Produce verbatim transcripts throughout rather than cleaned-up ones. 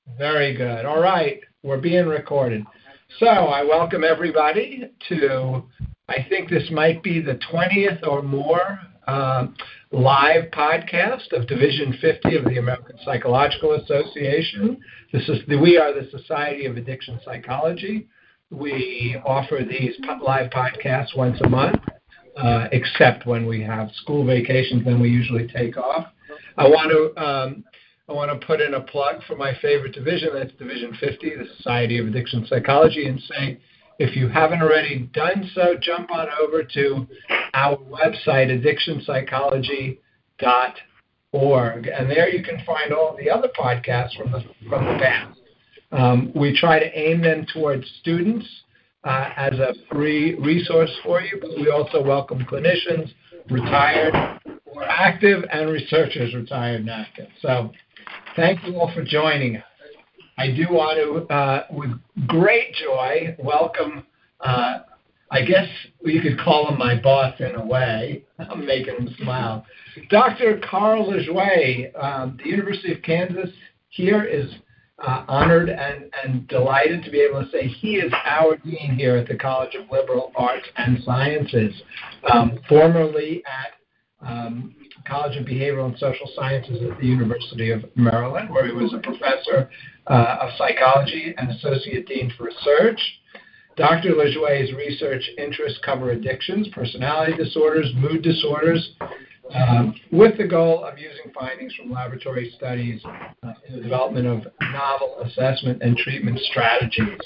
Very good. All right. We're being recorded. So I welcome everybody to, I think this might be the twentieth or more uh, live podcast of Division fifty of the American Psychological Association. This is the, we are the Society of Addiction Psychology. We offer these live podcasts once a month, uh, except when we have school vacations, then we usually take off. I want to um, I want to put in a plug for my favorite division. That's Division fifty, the Society of Addiction Psychology, and say, if you haven't already done so, jump on over to our website, addiction psychology dot org, and there you can find all the other podcasts from the from the past. Um, we try to aim them towards students uh, as a free resource for you, but we also welcome clinicians, retired or active, and researchers, retired and active. So thank you all for joining us. I do want to, uh, with great joy, welcome, uh, I guess you could call him my boss in a way. I'm making him smile. Doctor Carl Lajoie, um, the University of Kansas here is uh, honored and, and delighted to be able to say he is our dean here at the College of Liberal Arts and Sciences, um, formerly at um, College of Behavioral and Social Sciences at the University of Maryland, where he was a professor uh, of psychology and associate dean for research. Doctor Lajoie's research interests cover addictions, personality disorders, mood disorders, um, with the goal of using findings from laboratory studies uh, in the development of novel assessment and treatment strategies.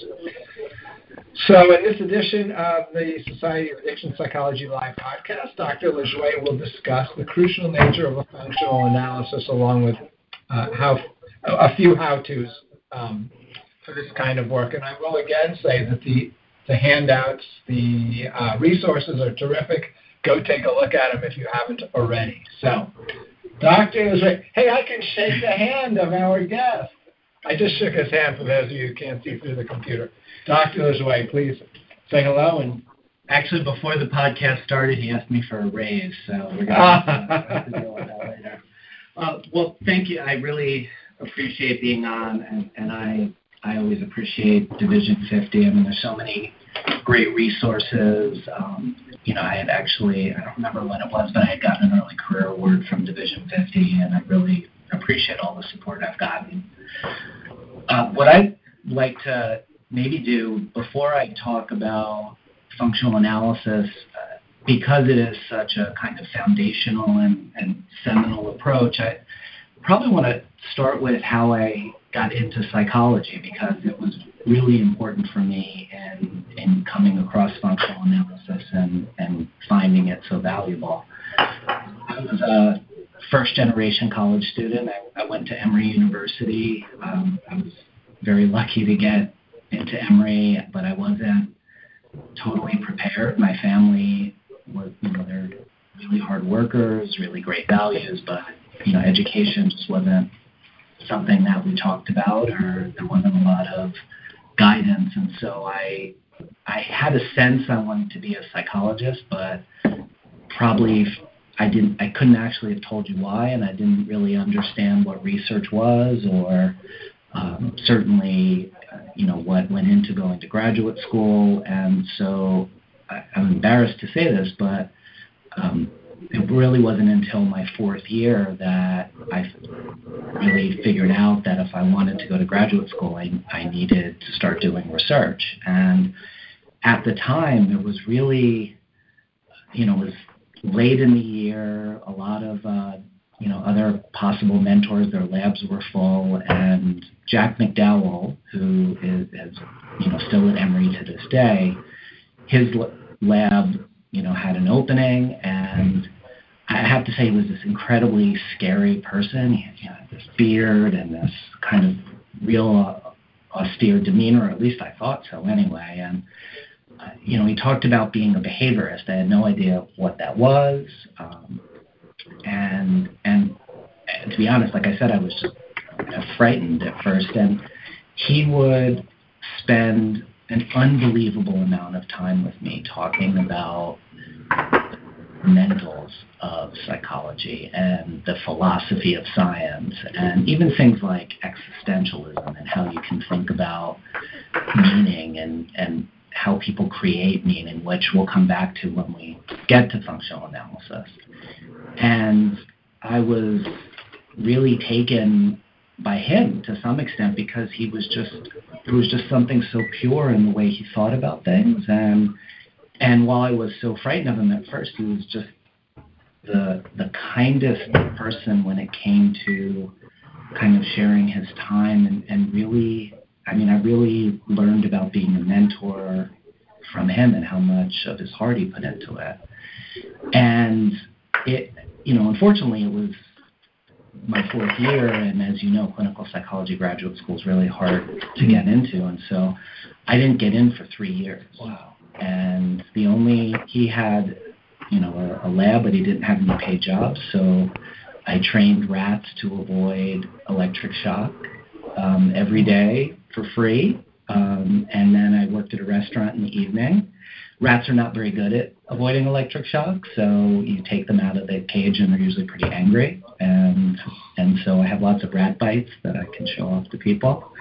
So in this edition of the Society of Addiction Psychology Live podcast, Doctor Lajoie will discuss the crucial nature of a functional analysis along with uh, how a few how-tos um, for this kind of work. And I will again say that the, the handouts, the uh, resources are terrific. Go take a look at them if you haven't already. So, Doctor Lajoie, hey, I can shake the hand of our guest. I just shook his hand for those of you who can't see through the computer. Doctor Lajoie, please say hello. And actually, before the podcast started, he asked me for a raise, so we're going to have to deal with that later. Uh, well, thank you. I really appreciate being on, and, and I I always appreciate Division fifty. I mean, there's so many great resources. Um, you know, I had actually, I don't remember when it was, but I had gotten an early career award from Division fifty, and I really appreciate all the support I've gotten. Uh, what I'd like to maybe do before I talk about functional analysis, uh, because it is such a kind of foundational and, and seminal approach, I probably want to start with how I got into psychology, because it was really important for me in, in coming across functional analysis and, and finding it so valuable. I was a first-generation college student. I, I went to Emory University. Um, I was very lucky to get into Emory, but I wasn't totally prepared. My family was, you know, they're really hard workers, really great values, but, you know, education just wasn't something that we talked about, or there wasn't a lot of guidance. And so I, I had a sense I wanted to be a psychologist, but probably I didn't, I couldn't actually have told you why, and I didn't really understand what research was, or um, certainly, uh, you know, what went into going to graduate school. And so I, I'm embarrassed to say this, but um, it really wasn't until my fourth year that I really figured out that if I wanted to go to graduate school, I, I needed to start doing research. And at the time, it was really, you know, it was late in the year, a lot of, uh, you know, other possible mentors, their labs were full, and Jack McDowell, who is, is you know, still at Emory to this day, his lab, you know, had an opening, and I have to say he was this incredibly scary person. He had, you know, this beard and this kind of real uh, austere demeanor, or at least I thought so anyway. And, uh, you know, he talked about being a behaviorist. I had no idea what that was. Um, and, and, and to be honest, like I said, I was just kind of frightened at first. And he would spend an unbelievable amount of time with me talking about fundamentals of psychology and the philosophy of science, and even things like existentialism and how can think about meaning and, and how people create meaning, which we'll come back to when we get to functional analysis. And I was really taken by him to some extent because he was just, there was just something so pure in the way he thought about things. And and while I was so frightened of him at first, he was just the the kindest person when it came to kind of sharing his time and, and really, I mean, I really learned about being a mentor from him and how much of his heart he put into it. And it, you know, unfortunately it was my fourth year, and as you know, clinical psychology graduate school is really hard to get into, and so I didn't get in for three years. Wow. And the only, he had, you know, a, a lab, but he didn't have any paid jobs, so I trained rats to avoid electric shock um, every day for free, um, and then I worked at a restaurant in the evening. Rats are not very good at avoiding electric shock, so you take them out of the cage and they're usually pretty angry, and and so I have lots of rat bites that I can show off to people.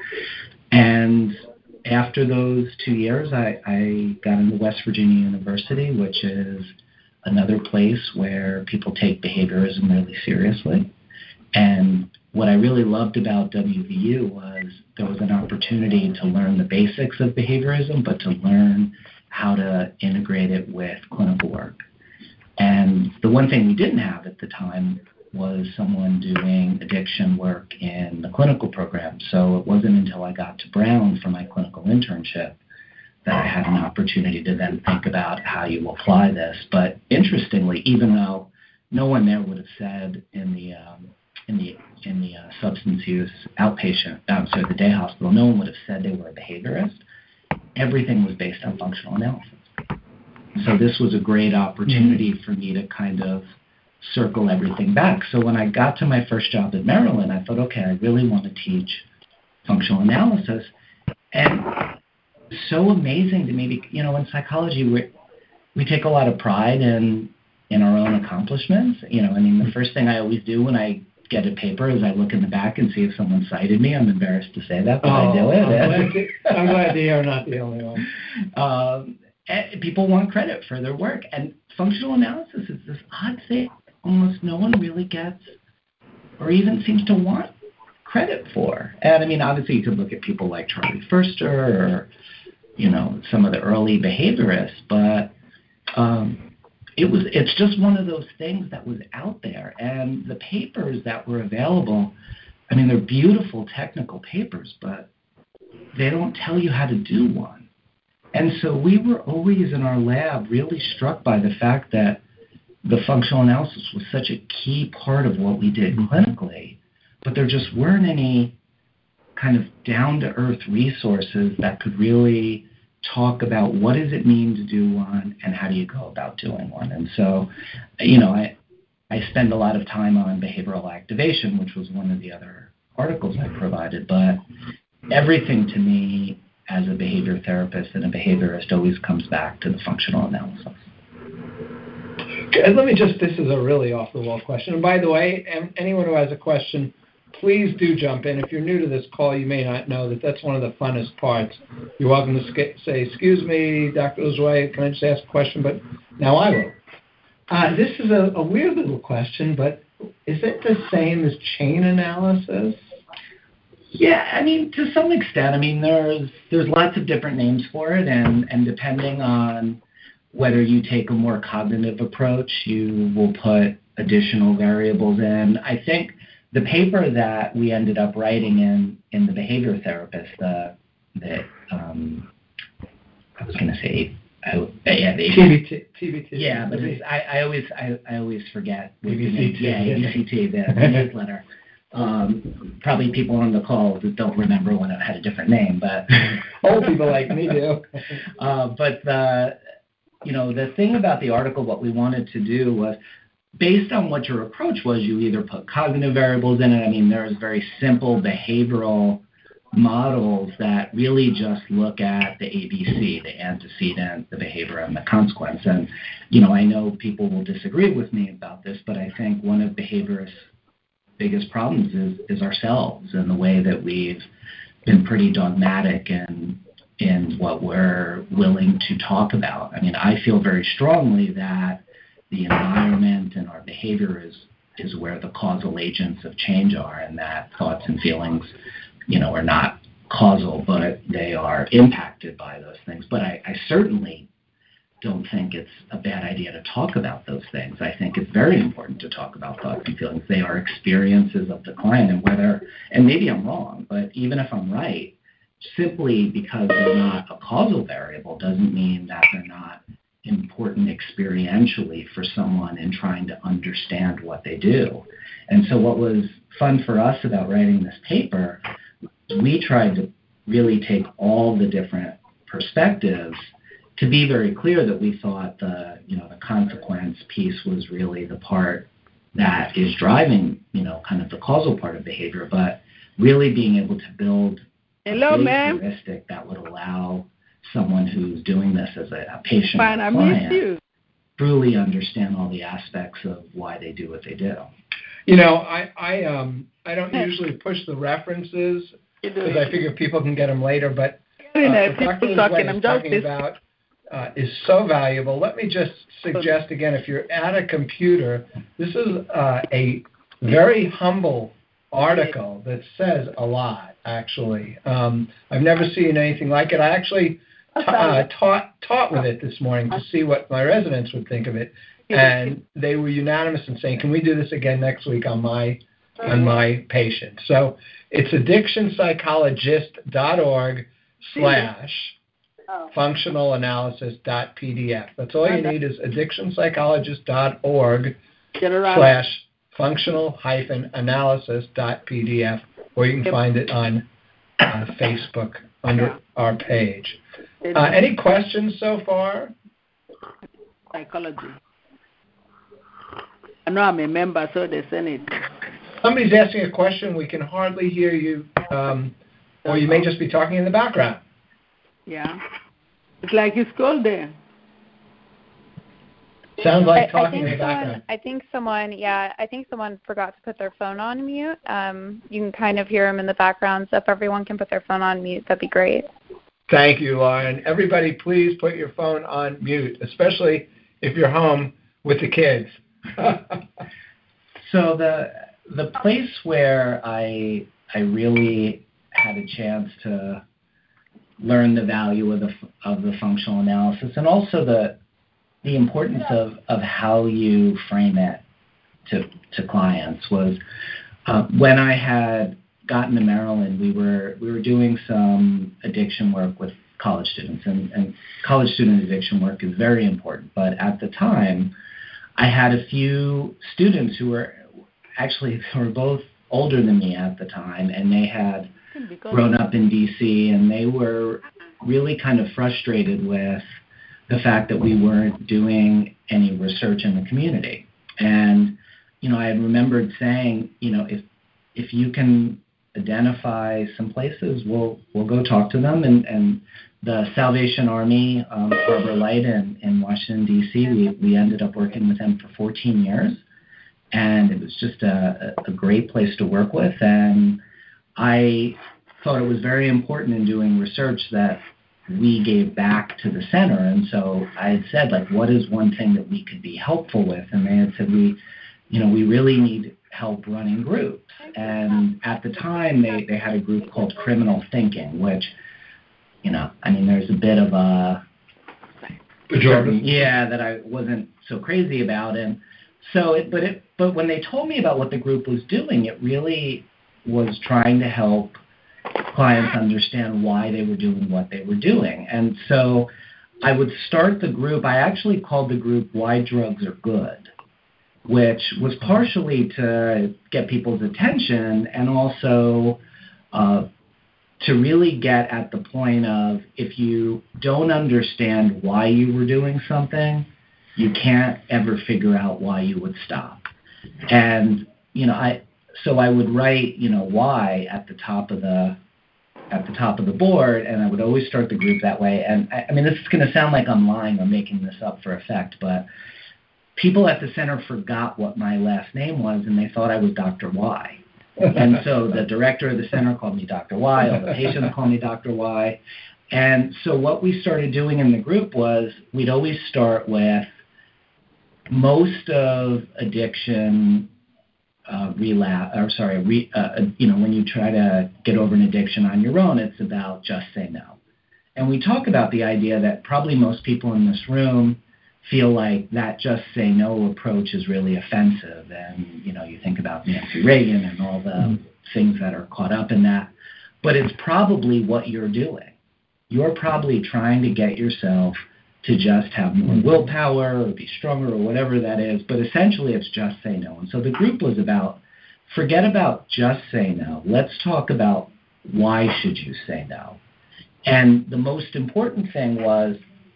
And after those two years, I, I got into West Virginia University, which is another place where people take behaviorism really seriously. And what I really loved about W V U was there was an opportunity to learn the basics of behaviorism, but to learn how to integrate it with clinical work. And the one thing we didn't have at the time was someone doing addiction work in the clinical program. So it wasn't until I got to Brown for my clinical internship that I had an opportunity to then think about how you apply this. But interestingly, even though no one there would have said in the um, in the in the uh, substance use outpatient, um, sorry, the day hospital, no one would have said they were a behaviorist. Everything was based on functional analysis. So this was a great opportunity for me to kind of circle everything back. So when I got to my first job at Maryland, I thought, okay, I really want to teach functional analysis. And so amazing to me, you know, in psychology, we we take a lot of pride in in our own accomplishments. You know, I mean, the first thing I always do when I get a paper is I look in the back and see if someone cited me. I'm embarrassed to say that, but oh, I do it. I'm glad, to, I'm glad to hear I'm not the only one. Um, people want credit for their work, and functional analysis is this odd thing almost no one really gets or even seems to want credit for. And I mean, obviously you could look at people like Charlie Ferster or, you know, some of the early behaviorists, but um, it was, it's just one of those things that was out there. And the papers that were available, I mean, they're beautiful technical papers, but they don't tell you how to do one. And so we were always in our lab really struck by the fact that the functional analysis was such a key part of what we did clinically, but there just weren't any kind of down-to-earth resources that could really talk about what does it mean to do one and how do you go about doing one. And so, you know, I I spend a lot of time on behavioral activation, which was one of the other articles I provided, but everything to me as a behavior therapist and a behaviorist always comes back to the functional analysis. Okay, let me just, this is a really off-the-wall question. And by the way, anyone who has a question, please do jump in. If you're new to this call, you may not know that that's one of the funnest parts. You're welcome to say, excuse me, Doctor Lajoie, can I just ask a question? But now I will. Uh, this is a, a weird little question, but is it the same as chain analysis? Yeah, I mean, to some extent. I mean, there's there's lots of different names for it, and, and depending on whether you take a more cognitive approach, you will put additional variables in. I think the paper that we ended up writing in, in the behavior therapist, uh, that um, I was going to say, I, yeah, the T B T. T B T. Yeah, but it's, I, I always I, I always forget. A B C T. Yeah, A B C T, the, the newsletter. Um, probably people on the call that don't remember when it had a different name, but old people like me do. uh, but the, you know, the thing about the article, what we wanted to do was, based on what your approach was, you either put cognitive variables in it. I mean, there's very simple behavioral models that really just look at the A B C, the antecedent, the behavior, and the consequence. And, you know, I know people will disagree with me about this, but I think one of behaviorists' biggest problems is, is ourselves and the way that we've been pretty dogmatic in in what we're willing to talk about. I mean, I feel very strongly that the environment and our behavior is is where the causal agents of change are, and that thoughts and feelings, you know, are not causal, but they are impacted by those things. But I, I certainly don't think it's a bad idea to talk about those things. I think it's very important to talk about thoughts and feelings. They are experiences of the client, and whether, and maybe I'm wrong, but even if I'm right, simply because they're not a causal variable doesn't mean that they're not important experientially for someone in trying to understand what they do. And so what was fun for us about writing this paper, we tried to really take all the different perspectives to be very clear that we thought the, you know, the consequence piece was really the part that is driving, you know, kind of the causal part of behavior, but really being able to build Hello, a ma'am. heuristic that would allow someone who's doing this as a, a patient Fine, or I client miss you. truly understand all the aspects of why they do what they do. You know, I I um I don't usually push the references because I figure people can get them later, but uh, what Doctor Lizway is talking about uh, is so valuable. Let me just suggest again, if you're at a computer, this is uh, a very humble article that says a lot, actually. Um, I've never seen anything like it. I actually t- uh, taught taught with it this morning to see what my residents would think of it, and they were unanimous in saying, can we do this again next week on my on my patient? So it's addiction psychologist dot org slash functional analysis dot p d f. That's all you need is addiction psychologist dot org slash functional hyphen analysis dot p d f, or you can find it on uh, Facebook under our page. Uh, any questions so far? Psychology. I know I'm a member, so they send it. Somebody's asking a question. We can hardly hear you, um, or you may just be talking in the background. Yeah. It's like it's cold there. Sounds like I, I talking think in the background. someone, I think someone, yeah, I think someone forgot to put their phone on mute. Um, you can kind of hear them in the background, so if everyone can put their phone on mute, that'd be great. Thank you, Lauren. Everybody, please put your phone on mute, especially if you're home with the kids. So the the place where I I really had a chance to learn the value of the of the functional analysis, and also the the importance of, of how you frame it to to clients, was uh, when I had gotten to Maryland. We were we were doing some addiction work with college students, and, and college student addiction work is very important. But at the time, I had a few students who were actually they were both older than me at the time, and they had grown up in D C, and they were really kind of frustrated with the fact that we weren't doing any research in the community. And, you know, I had remembered saying, you know, if if you can identify some places, we'll we'll go talk to them. And, and the Salvation Army, um, Harbor Light in, in Washington, D C, we, we ended up working with them for fourteen years. And it was just a, a great place to work with. And I thought it was very important in doing research that we gave back to the center. And so I had said, like, what is one thing that we could be helpful with? And they had said, we, you know, we really need help running groups. And at the time, they, they had a group called Criminal Thinking, which, you know, I mean, there's a bit of a, Jordan. yeah, that I wasn't so crazy about. And so, it, but it, but when they told me about what the group was doing, it really was trying to help clients understand why they were doing what they were doing. And so I would start the group. I actually called the group Why Drugs Are Good, which was partially to get people's attention, and also uh, to really get at the point of, if you don't understand why you were doing something, you can't ever figure out why you would stop. And, you know, I so I would write, you know, why at the top of the at the top of the board, and I would always start the group that way. And I, I mean, this is going to sound like I'm lying or making this up for effect, but people at the center forgot what my last name was, and they thought I was Doctor Y. And so the director of the center called me Doctor Y, all the patients called me Doctor Y. And so what we started doing in the group was we'd always start with most of addiction uh, relapse, or sorry, re, uh, you know, when you try to get over an addiction on your own, it's about just say no. And we talk about the idea that probably most people in this room feel like that just say no approach is really offensive. And, you know, you think about Nancy Reagan and all the mm-hmm. things that are caught up in that. But it's probably what you're doing. You're probably trying to get yourself to just have more willpower or be stronger or whatever that is. But essentially it's just say no. And so the group was about, forget about just say no. Let's talk about why should you say no. And the most important thing was,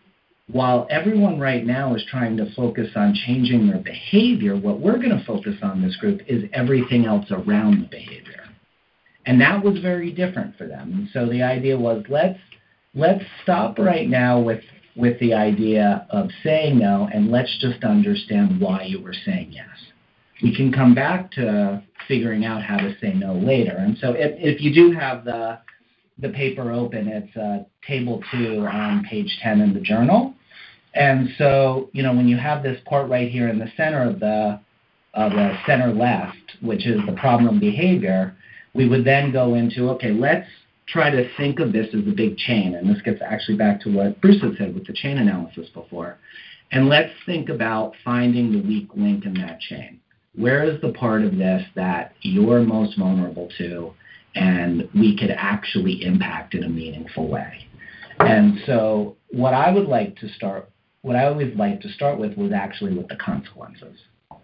while everyone right now is trying to focus on changing their behavior, what we're going to focus on this group is everything else around the behavior. And that was very different for them. And so the idea was, let's let's stop right now with, with the idea of saying no, and let's just understand why you were saying yes. We can come back to figuring out how to say no later. And so if, if you do have the the paper open, it's uh, table two on page ten in the journal. And so, you know, when you have this part right here in the center of the, of the center left, which is the problem behavior, we would then go into, okay, let's try to think of this as a big chain. And this gets actually back to what Bruce had said with the chain analysis before. And let's think about finding the weak link in that chain. Where is the part of this that you're most vulnerable to and we could actually impact in a meaningful way? And so what I would like to start, what I always like to start with was actually with the consequences.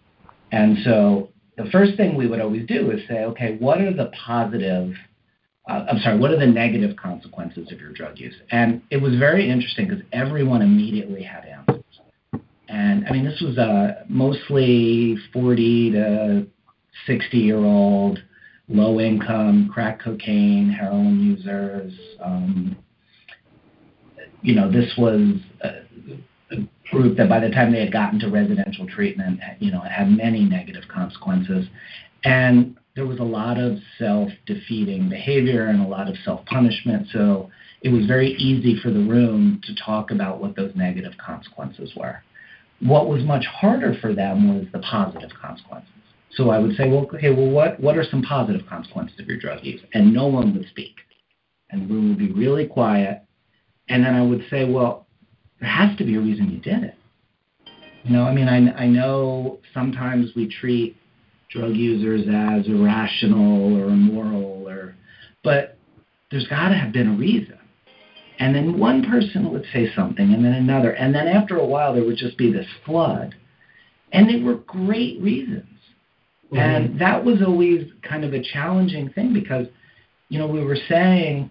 And so the first thing we would always do is say, okay, what are the positive, uh, I'm sorry, what are the negative consequences of your drug use? And it was very interesting because everyone immediately had answers. And I mean, this was a mostly forty to sixty year old, low income, crack cocaine, heroin users. Um, you know, this was a, a group that by the time they had gotten to residential treatment, you know, had many negative consequences. And there was a lot of self-defeating behavior and a lot of self-punishment. So it was very easy for the room to talk about what those negative consequences were. What was much harder for them was the positive consequences. So I would say, well, okay, well, what, what are some positive consequences of your drug use? And no one would speak. And the room would be really quiet. And then I would say, well, there has to be a reason you did it. You know, I mean, I, I know sometimes we treat drug users as irrational or immoral, or, but there's got to have been a reason. And then one person would say something, and then another. And then after a while, there would just be this flood. And they were great reasons. Mm-hmm. And that was always kind of a challenging thing because, you know, we were saying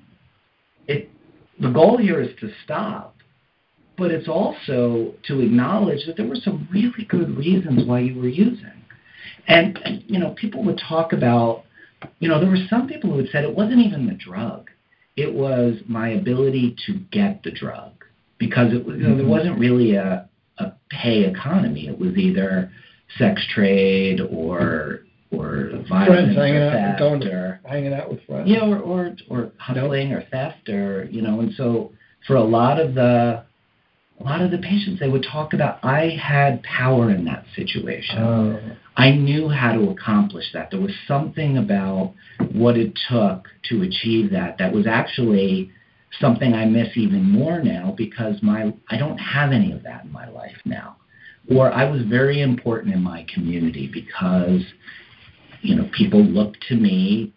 it. The goal here is to stop, but it's also to acknowledge that there were some really good reasons why you were using. And, and you know, people would talk about, you know, there were some people who had said it wasn't even the drug. It was my ability to get the drug because it was, you know, there wasn't really a, a pay economy. It was either sex trade or or violence friends hanging or out, theft going to, or hanging out with friends. Yeah, or or, or hustling or theft or you know. And so for a lot of the a lot of the patients, they would talk about I had power in that situation. Oh. I knew how to accomplish that. There was something about what it took to achieve that that was actually something I miss even more now because my I don't have any of that in my life now. Or I was very important in my community because, you know, people looked to me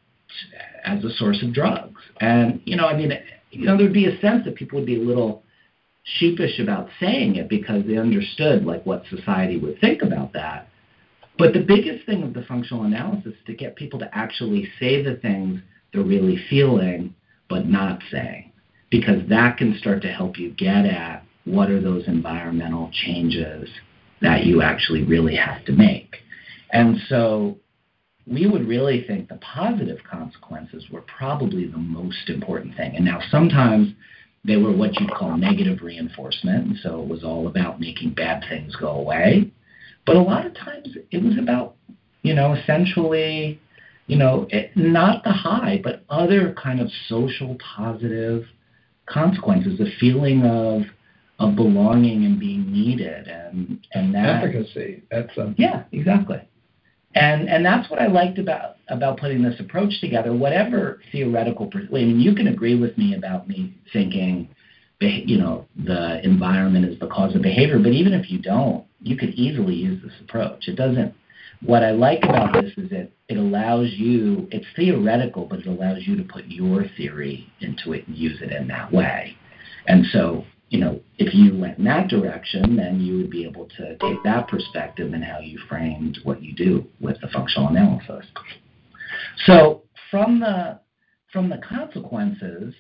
as a source of drugs. And, you know, I mean, you know, there'd be a sense that people would be a little sheepish about saying it because they understood, like, what society would think about that. But the biggest thing of the functional analysis is to get people to actually say the things they're really feeling but not saying, because that can start to help you get at what are those environmental changes that you actually really have to make. And so we would really think the positive consequences were probably the most important thing. And now sometimes they were what you'd call negative reinforcement, and so it was all about making bad things go away. But a lot of times it was about, you know, essentially you know, it, not the high, but other kind of social positive consequences, the feeling of of belonging and being needed, and and that efficacy. That's a yeah, exactly. And and that's what I liked about about putting this approach together. Whatever theoretical, I mean, you can agree with me about me thinking, you know, the environment is the cause of behavior. But even if you don't, you could easily use this approach. It doesn't. What I like about this is that it allows you. It's theoretical, but it allows you to put your theory into it and use it in that way. And so, you know, if you went in that direction, then you would be able to take that perspective and how you framed what you do with the functional analysis. So from the from the consequences,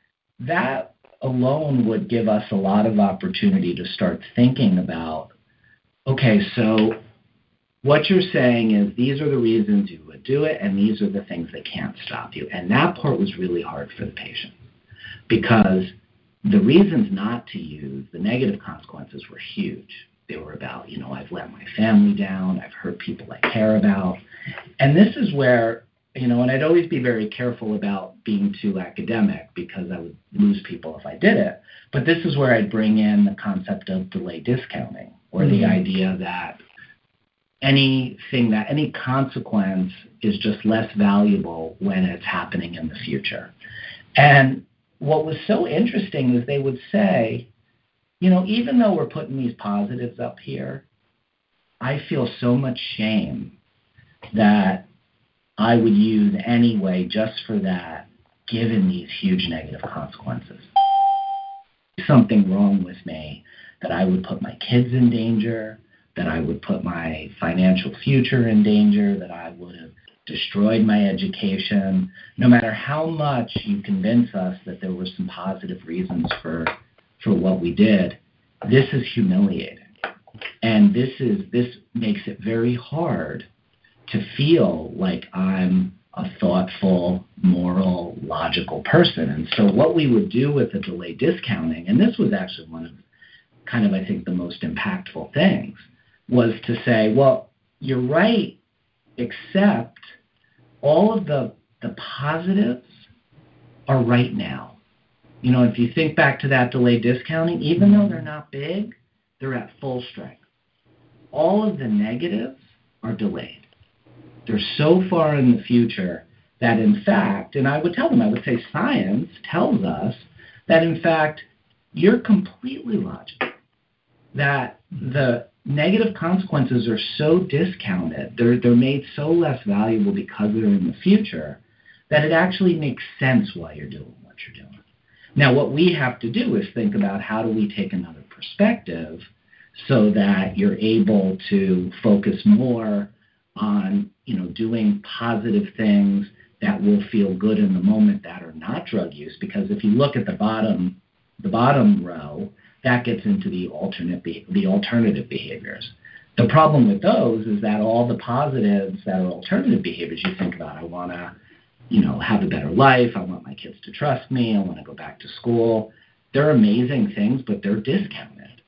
that alone would give us a lot of opportunity to start thinking about, okay, so what you're saying is these are the reasons you would do it, and these are the things that can't stop you. And that part was really hard for the patient, because the reasons not to use, the negative consequences were huge. They were about, you know, I've let my family down, I've hurt people I care about. And this is where, you know, and I'd always be very careful about being too academic, because I would lose people if I did it. But this is where I'd bring in the concept of delay discounting, or mm-hmm. the idea that anything that, any consequence is just less valuable when it's happening in the future. And what was so interesting is they would say, you know, even though we're putting these positives up here, I feel so much shame that I would use anyway just for that, given these huge negative consequences. Something wrong with me, that I would put my kids in danger, that I would put my financial future in danger, that I would have destroyed my education. No matter how much you convince us that there were some positive reasons for for what we did, this is humiliating. And this is this makes it very hard to feel like I'm a thoughtful, moral, logical person. And so what we would do with the delay discounting, and this was actually one of kind of, I think, the most impactful things, was to say, well, you're right, except all of the the positives are right now. You know, if you think back to that delay discounting, even though they're not big, they're at full strength. All of the negatives are delayed. They're so far in the future that, in fact, and I would tell them, I would say science tells us that, in fact, you're completely logical, that the negative consequences are so discounted, they're, they're made so less valuable because they're in the future, that it actually makes sense why you're doing what you're doing. Now, what we have to do is think about how do we take another perspective so that you're able to focus more on, you know, doing positive things that will feel good in the moment that are not drug use. Because if you look at the bottom, the bottom row, that gets into the alternate be- the alternative behaviors. The problem with those is that all the positives that are alternative behaviors, you think about, I want to, you know, have a better life, I want my kids to trust me, I want to go back to school. They're amazing things, but they're discounted.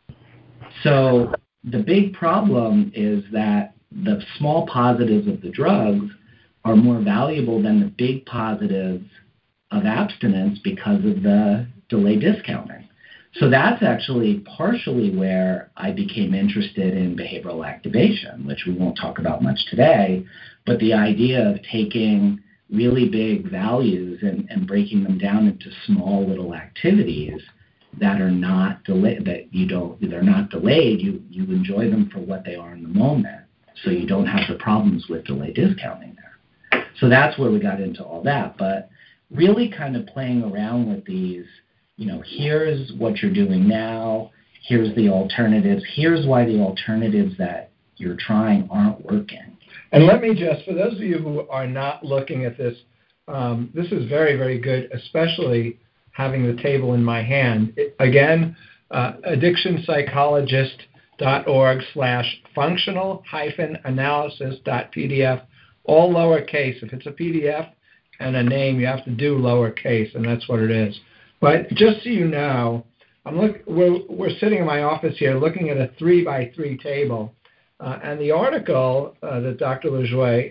So the big problem is that the small positives of the drugs are more valuable than the big positives of abstinence because of the delay discounting. So that's actually partially where I became interested in behavioral activation, which we won't talk about much today, but the idea of taking really big values and, and breaking them down into small little activities that are not delayed, that you don't, they're not delayed, you, you enjoy them for what they are in the moment. So you don't have the problems with delay discounting there. So that's where we got into all that. But really kind of playing around with these, you know, here's what you're doing now, here's the alternatives, here's why the alternatives that you're trying aren't working. And let me just, for those of you who are not looking at this, um, this is very, very good, especially having the table in my hand. It, again, uh, addiction psychologist dot org slash functional hyphen analysis dot P D F, all lowercase. If it's a P D F and a name, you have to do lowercase, and that's what it is. But just so you know, I'm look, we're, we're sitting in my office here looking at a three by three table, uh, and the article uh, that Doctor Lajoie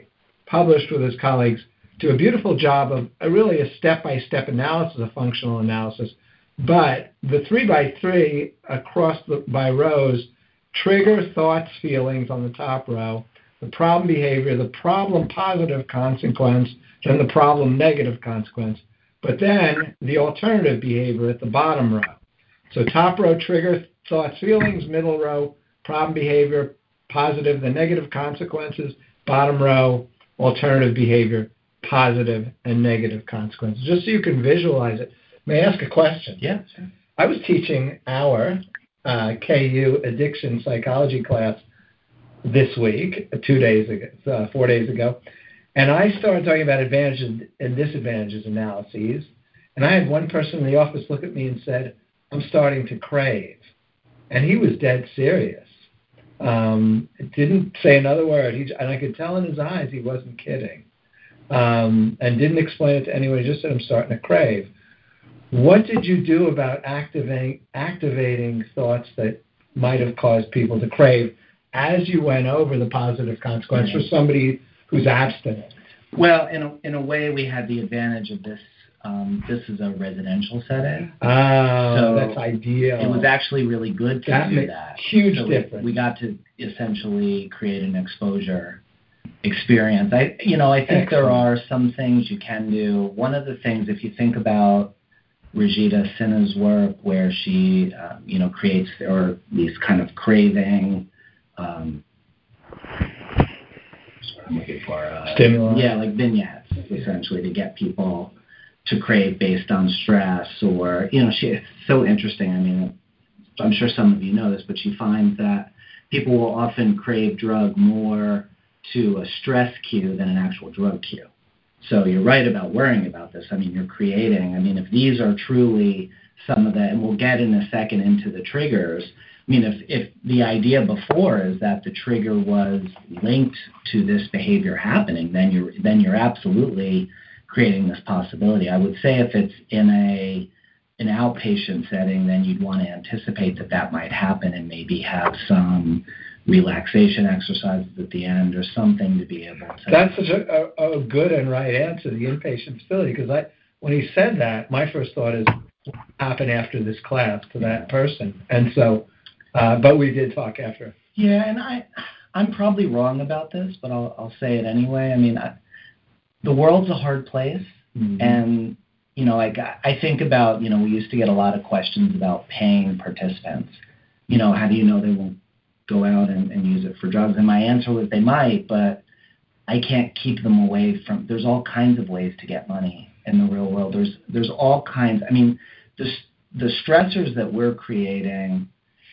published with his colleagues, do a beautiful job of a, really a step-by-step analysis, a functional analysis. But the three by three across the by rows trigger thoughts, feelings on the top row, the problem behavior, the problem positive consequence, then the problem negative consequence, but then the alternative behavior at the bottom row. So top row, trigger thoughts, feelings, middle row, problem behavior, positive, the negative consequences, bottom row, alternative behavior, positive and negative consequences, just so you can visualize it. May I ask a question? Yeah, sure. I was teaching our uh, K U addiction psychology class this week, two days ago, uh, four days ago, and I started talking about advantages and disadvantages analyses, and I had one person in the office look at me and said, I'm starting to crave. And he was dead serious. Um, didn't say another word, he, and I could tell in his eyes he wasn't kidding, um, and didn't explain it to anyone, he just said, I'm starting to crave. What did you do about activating, activating thoughts that might have caused people to crave as you went over the positive consequence yeah. for somebody who's abstinent? Well, in a, in a way, we had the advantage of this. Um, this is a residential setting. Oh, so that's ideal. It was actually really good to that do makes that. Huge so difference. We, we got to essentially create an exposure experience. I, you know, I think Excellent. There are some things you can do. One of the things, if you think about Rajita Sinha's work, where she, uh, you know, creates or these kind of craving. Um, I'm looking for uh, stimuli. Yeah, like vignettes, essentially, to get people to crave based on stress, or you know, she. It's so interesting. I mean, I'm sure some of you know this, but she finds that people will often crave drug more to a stress cue than an actual drug cue. So you're right about worrying about this. I mean, you're creating, I mean, if these are truly some of the, and we'll get in a second into the triggers. I mean, if, if the idea before is that the trigger was linked to this behavior happening, then you're, then you're absolutely creating this possibility. I would say if it's in a, an outpatient setting, then you'd want to anticipate that that might happen and maybe have some relaxation exercises at the end or something to be able to... That's such a, a, a good and right answer, the inpatient facility, because I, when he said that, my first thought is, what happened after this class to that person? And so, uh, but we did talk after. Yeah, and I, I'm probably wrong about this, but I'll, I'll say it anyway. I mean, I, the world's a hard place, mm-hmm. and, you know, like, I think about, you know, we used to get a lot of questions about paying participants. You know, how do you know they won't go out and, and use it for drugs? And my answer was they might, but I can't keep them away from, there's all kinds of ways to get money in the real world. There's there's all kinds, I mean, the, the stressors that we're creating,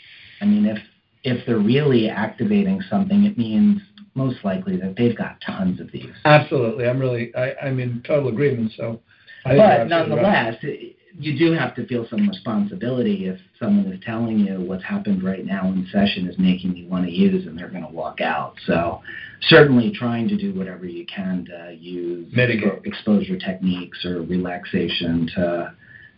I mean, if if they're really activating something, it means most likely that they've got tons of these. Absolutely. I'm really, I, I'm in total agreement. So, I But nonetheless, right. You do have to feel some responsibility if someone is telling you what's happened right now in session is making me want to use, and they're going to walk out. So certainly trying to do whatever you can to use mitigate exposure techniques or relaxation to,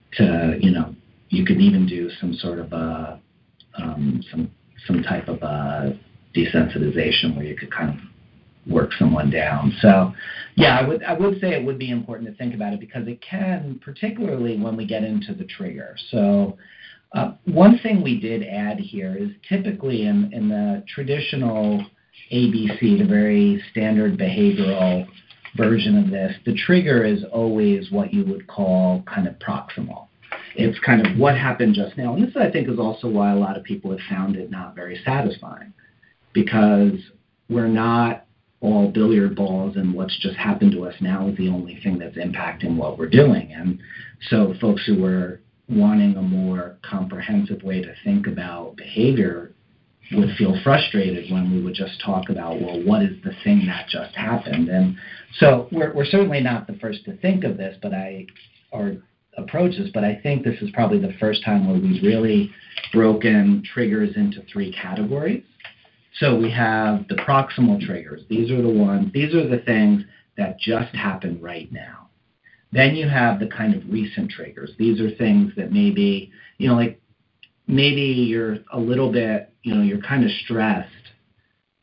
to you know, you could even do some sort of a, um, some some type of a desensitization where you could kind of work someone down. So, yeah, I would I would say it would be important to think about it because it can, particularly when we get into the trigger. So, uh, one thing we did add here is typically in, in the traditional A B C, the very standard behavioral version of this, the trigger is always what you would call kind of proximal. It's kind of what happened just now. And this, I think, is also why a lot of people have found it not very satisfying, because we're not all billiard balls and what's just happened to us now is the only thing that's impacting what we're doing. And so folks who were wanting a more comprehensive way to think about behavior would feel frustrated when we would just talk about, well, what is the thing that just happened? And so we're, we're certainly not the first to think of this, but I, or approach this, but I think this is probably the first time where we've really broken triggers into three categories. So we have the proximal triggers. These are the ones, these are the things that just happened right now. Then you have the kind of recent triggers. These are things that maybe, you know, like maybe you're a little bit, you know, you're kind of stressed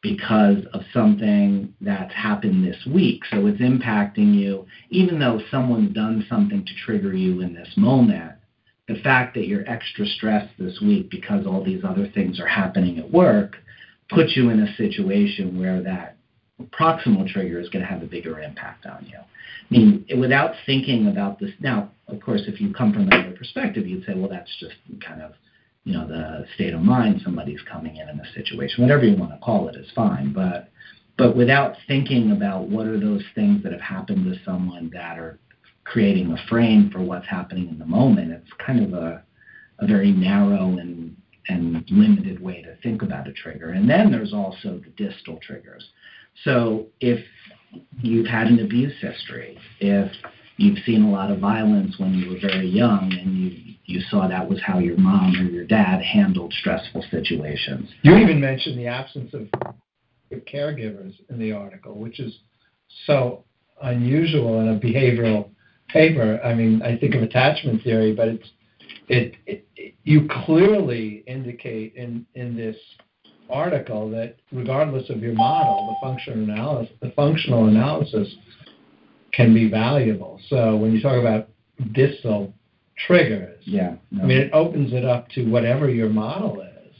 because of something that's happened this week. So it's impacting you, even though someone's done something to trigger you in this moment. The fact that you're extra stressed this week because all these other things are happening at work puts you in a situation where that proximal trigger is going to have a bigger impact on you. I mean, without thinking about this, now, of course, if you come from another perspective, you'd say, well, that's just kind of, you know, the state of mind somebody's coming in in a situation. Whatever you want to call it is fine. But but without thinking about what are those things that have happened to someone that are creating a frame for what's happening in the moment, it's kind of a, a very narrow and, and limited way to think about a trigger. And then there's also the distal triggers. So if you've had an abuse history, if you've seen a lot of violence when you were very young and you, you saw that was how your mom or your dad handled stressful situations. You even mentioned the absence of caregivers in the article, which is so unusual in a behavioral paper. I mean, I think of attachment theory, but it's it, it, it you clearly indicate in, in this article that regardless of your model, the functional analysis, the functional analysis can be valuable. So when you talk about distal triggers, yeah, no. I mean, it opens it up to whatever your model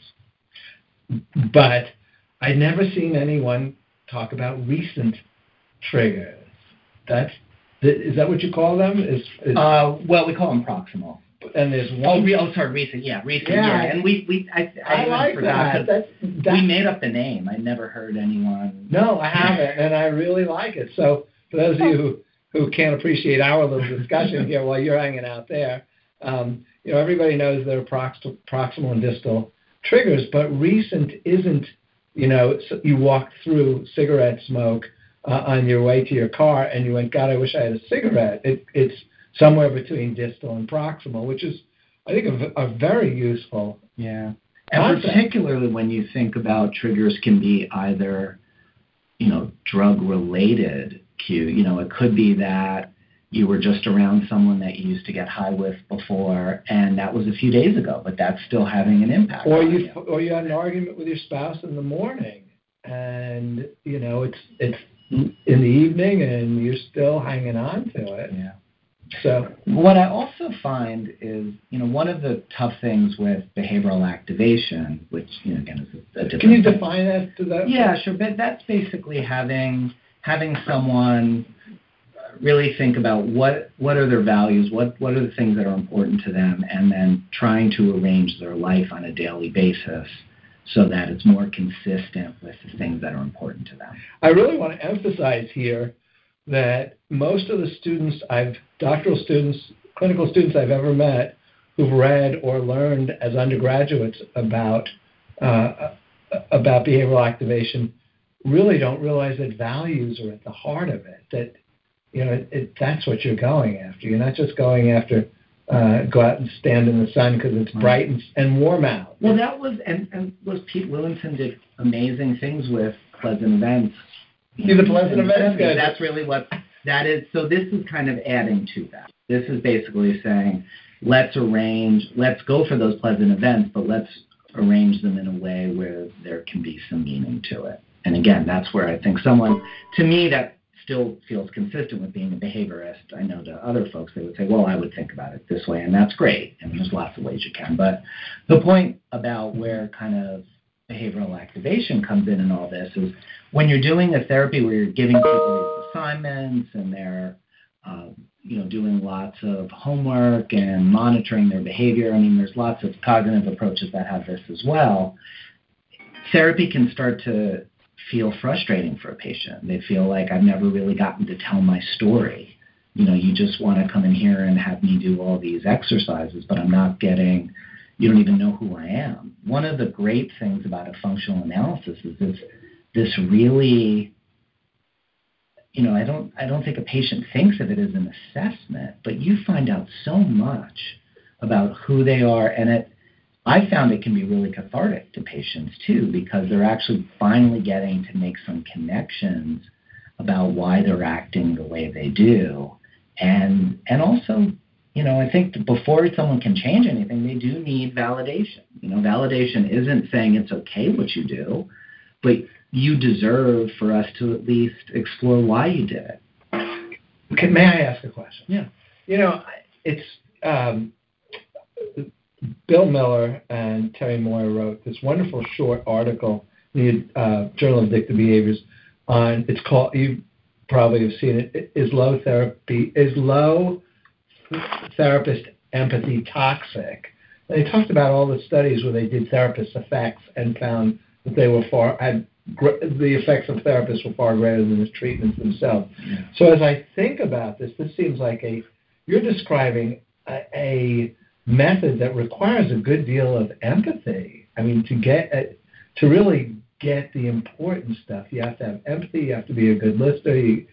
is. But I've never seen anyone talk about recent triggers. That's Is that what you call them? Is, is uh, well, we call them proximal. And there's one. Oh, re- oh, sorry, recent. Yeah, recent. Yeah, yeah. And we, we, I, I, I even like forgot that. That's, that's, we made up the name. I never heard anyone. No, I haven't, and I really like it. So for those of you who, who can't appreciate our little discussion here while you're hanging out there, um, you know, everybody knows there are prox- proximal and distal triggers, but recent isn't. You know, you walked through cigarette smoke uh, on your way to your car, and you went, God, I wish I had a cigarette. It, it's somewhere between distal and proximal, which is, I think, a, a very useful. Yeah, and concept. particularly when you think about triggers can be either, you know, drug-related cue. You know, it could be that you were just around someone that you used to get high with before, and that was a few days ago, but that's still having an impact. Or on you, you, or you had an argument with your spouse in the morning, and you know it's it's in the evening, and you're still hanging on to it. Yeah. So what I also find is, you know, one of the tough things with behavioral activation, which, you know, again is a different. Can you thing. define that to that? Yeah, sure. But that's basically having having someone really think about what what are their values, what what are the things that are important to them, and then trying to arrange their life on a daily basis so that it's more consistent with the things that are important to them. I really want to emphasize here that most of the students I've, doctoral students, clinical students I've ever met who've read or learned as undergraduates about uh, about behavioral activation really don't realize that values are at the heart of it, that you know, it, it, that's what you're going after. You're not just going after uh, go out and stand in the sun because it's bright and, and warm out. Well, that was, and, and was Pete Willington did amazing things with Pleasant Events. See the Pleasant Events guys. That's really what that is. So this is kind of adding to that. This is basically saying, let's arrange, let's go for those pleasant events, but let's arrange them in a way where there can be some meaning to it. And again, that's where I think someone, to me, that still feels consistent with being a behaviorist. I know to other folks, they would say, well, I would think about it this way, and that's great. I mean, there's lots of ways you can. But the point about where kind of behavioral activation comes in and all this is when you're doing a therapy where you're giving people these assignments and they're, uh, you know, doing lots of homework and monitoring their behavior. I mean, there's lots of cognitive approaches that have this as well. Therapy can start to feel frustrating for a patient. They feel like I've never really gotten to tell my story. You know, you just want to come in here and have me do all these exercises, but I'm not getting, you don't even know who I am. One of the great things about a functional analysis is this, this really, you know, I don't, I don't think a patient thinks of it as an assessment, but you find out so much about who they are, and it, I found it can be really cathartic to patients too, because they're actually finally getting to make some connections about why they're acting the way they do. And and also, you know, I think before someone can change anything, they do need validation. You know, validation isn't saying it's okay what you do, but you deserve for us to at least explore why you did it. Okay, may I ask a question? Yeah. You know, it's um, Bill Miller and Terry Moyer wrote this wonderful short article in the uh, Journal of Addictive Behaviors on, it's called, you probably have seen it, is low therapy, is low therapist empathy toxic? And they talked about all the studies where they did therapist effects and found that they were far, had the effects of therapists were far greater than the treatments themselves. Yeah. So as I think about this, this seems like a, you're describing a, a method that requires a good deal of empathy. I mean, to get, a, to really get the important stuff, you have to have empathy, you have to be a good listener, you,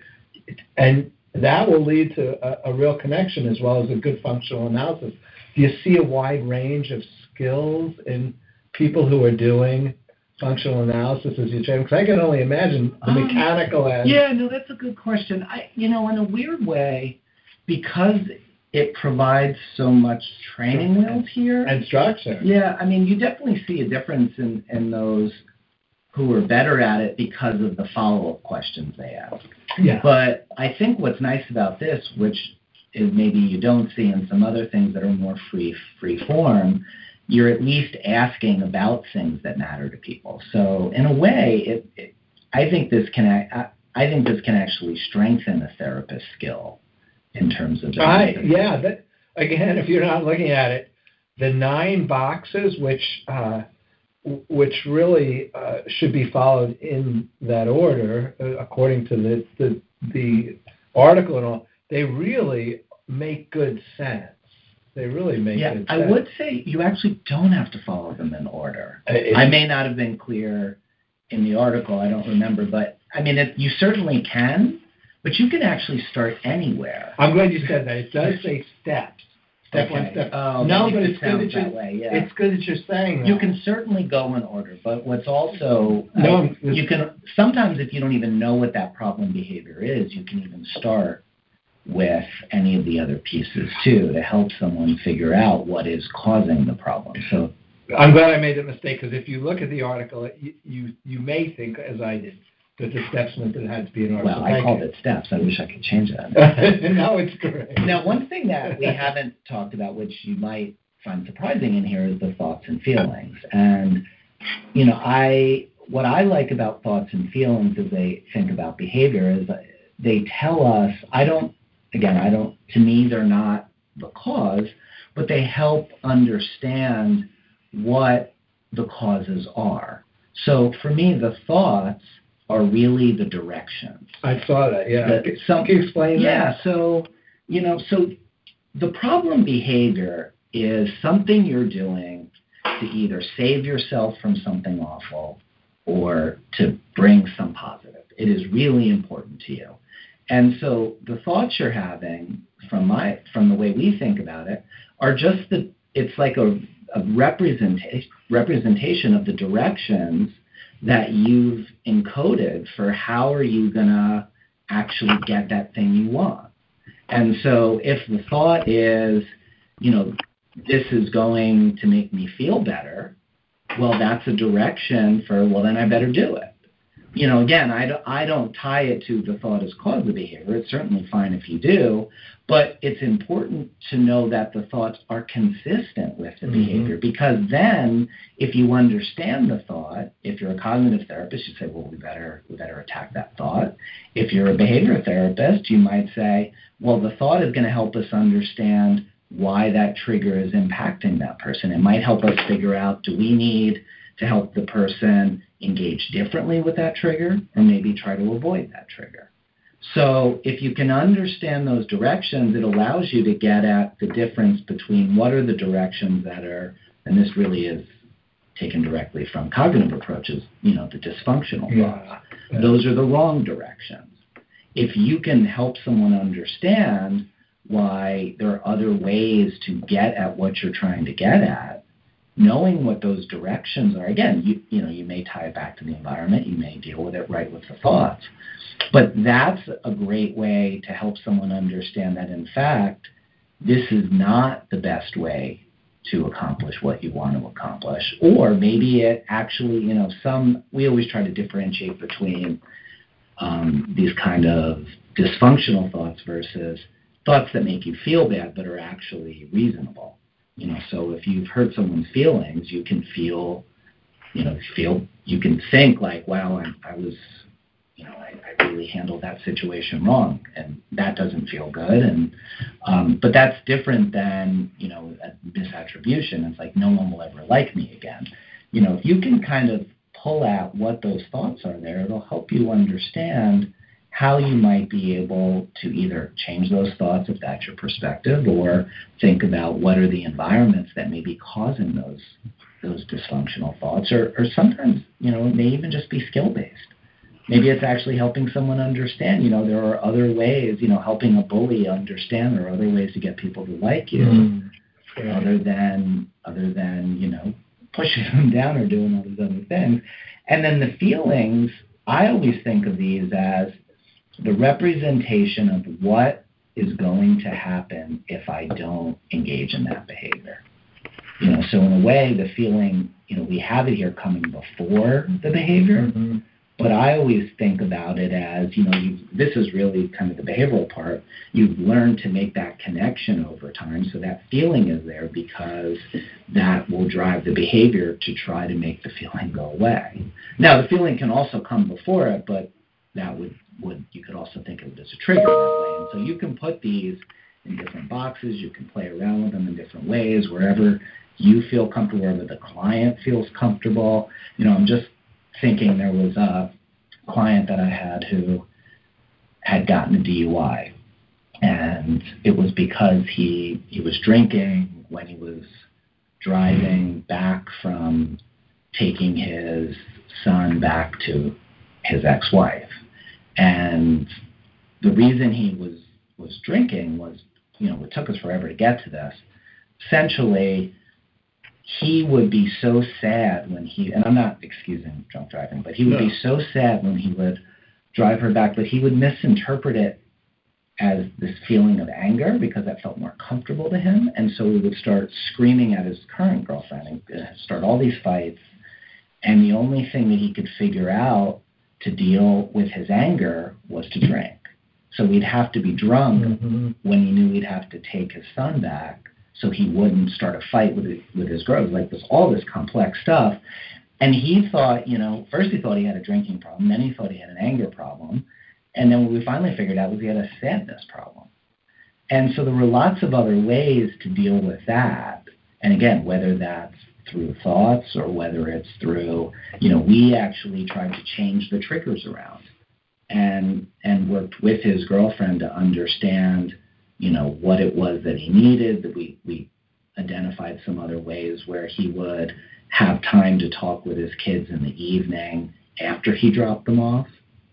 and that will lead to a, a real connection as well as a good functional analysis. Do you see a wide range of skills in people who are doing functional analysis as you train? Because I can only imagine the um, mechanical end. Yeah, no, that's a good question. I, you know, in a weird way, because it provides so much training wheels here. And structure. Yeah, I mean, you definitely see a difference in, in those who are better at it because of the follow-up questions they ask. Yeah. But I think what's nice about this, which is maybe you don't see in some other things that are more free free form, you're at least asking about things that matter to people. So in a way, it, it, I think this can I, I think this can actually strengthen a therapist's skill in terms of. I yeah. That, again, if you're not looking at it, the nine boxes which uh, which really uh, should be followed in that order, uh, according to the, the the article and all, they really make good sense. They really make yeah, good sense. I would say you actually don't have to follow them in order. It, I may not have been clear in the article, I don't remember, but I mean, it, you certainly can, but you can actually start anywhere. I'm glad you said that. It does say steps. Step okay. one, step. Oh, no, but it it's good that, that you're, way, yeah. it's good that you're saying that. You can certainly go in order, but what's also, no, uh, you can, sometimes if you don't even know what that problem behavior is, you can even start with any of the other pieces too to help someone figure out what is causing the problem. So I'm glad I made that mistake, because if you look at the article, you, you you may think, as I did, that the steps meant that it had to be an article. Well, I Thank called you. it steps. I wish I could change that. No, it's great. Now, one thing that we haven't talked about, which you might find surprising in here, is the thoughts and feelings. And, you know, I what I like about thoughts and feelings as they think about behavior is they tell us, I don't, again, I don't, to me, they're not the cause, but they help understand what the causes are. So for me, the thoughts are really the directions. I saw that, yeah. The, some, Can you explain yeah, that? Yeah, so, you know, so the problem behavior is something you're doing to either save yourself from something awful or to bring some positive. It is really important to you. And so the thoughts you're having, from my from the way we think about it, are just the, it's like a, a representation representation of the directions that you've encoded for how are you going to actually get that thing you want. And so if the thought is, you know, this is going to make me feel better, well, that's a direction for, well, then I better do it. You know, again, I don't, I don't tie it to the thought as cause of behavior. It's certainly fine if you do, but it's important to know that the thoughts are consistent with the mm-hmm. behavior, because then if you understand the thought, if you're a cognitive therapist, you say, well, we better, we better attack that thought. If you're a behavior therapist, you might say, well, the thought is going to help us understand why that trigger is impacting that person. It might help us figure out, do we need to help the person engage differently with that trigger, or maybe try to avoid that trigger. So if you can understand those directions, it allows you to get at the difference between what are the directions that are, and this really is taken directly from cognitive approaches, you know, the dysfunctional yeah. thoughts. Yeah. Those are the wrong directions. If you can help someone understand why there are other ways to get at what you're trying to get at, knowing what those directions are, again, you you know, you may tie it back to the environment, you may deal with it right with the thoughts, but that's a great way to help someone understand that, in fact, this is not the best way to accomplish what you want to accomplish. Or maybe it actually, you know, some, we always try to differentiate between um, these kind of dysfunctional thoughts versus thoughts that make you feel bad but are actually reasonable. You know, so if you've hurt someone's feelings, you can feel, you know, feel, you can think like, wow, I, I was, you know, I, I really handled that situation wrong, and that doesn't feel good. And um, but that's different than, you know, a misattribution. It's like, no one will ever like me again. You know, if you can kind of pull out what those thoughts are there, it'll help you understand how you might be able to either change those thoughts if that's your perspective, or think about what are the environments that may be causing those those dysfunctional thoughts, or, or sometimes, you know, it may even just be skill-based. Maybe it's actually helping someone understand, you know, there are other ways, you know, helping a bully understand there are other ways to get people to like you mm, right. other than, other than, you know, pushing them down or doing all these other things. And then the feelings, I always think of these as the representation of what is going to happen if I don't engage in that behavior. You know, so in a way, the feeling, you know, we have it here coming before the behavior, mm-hmm. but I always think about it as, you know, you, this is really kind of the behavioral part. You've learned to make that connection over time, so that feeling is there because that will drive the behavior to try to make the feeling go away. Now, the feeling can also come before it, but that would, would you could also think of it as a trigger that way. And so you can put these in different boxes. You can play around with them in different ways, wherever you feel comfortable, wherever the client feels comfortable. You know, I'm just thinking there was a client that I had who had gotten a D U I, and it was because he he was drinking when he was driving back from taking his son back to his ex-wife. And the reason he was was drinking was, you know, it took us forever to get to this. Essentially, he would be so sad when he, and I'm not excusing drunk driving, but he would no. be so sad when he would drive her back, but he would misinterpret it as this feeling of anger because that felt more comfortable to him. And so he would start screaming at his current girlfriend and start all these fights. And the only thing that he could figure out to deal with his anger was to drink. So he'd have to be drunk mm-hmm. when he knew he'd have to take his son back, so he wouldn't start a fight with his, with his girl. Like, this all this complex stuff. And he thought, you know, first he thought he had a drinking problem, then he thought he had an anger problem, and then what we finally figured out was he had a sadness problem. And so there were lots of other ways to deal with that. And again, whether that's through thoughts or whether it's through, you know, we actually tried to change the triggers around and and worked with his girlfriend to understand, you know, what it was that he needed. That we, we identified some other ways where he would have time to talk with his kids in the evening after he dropped them off,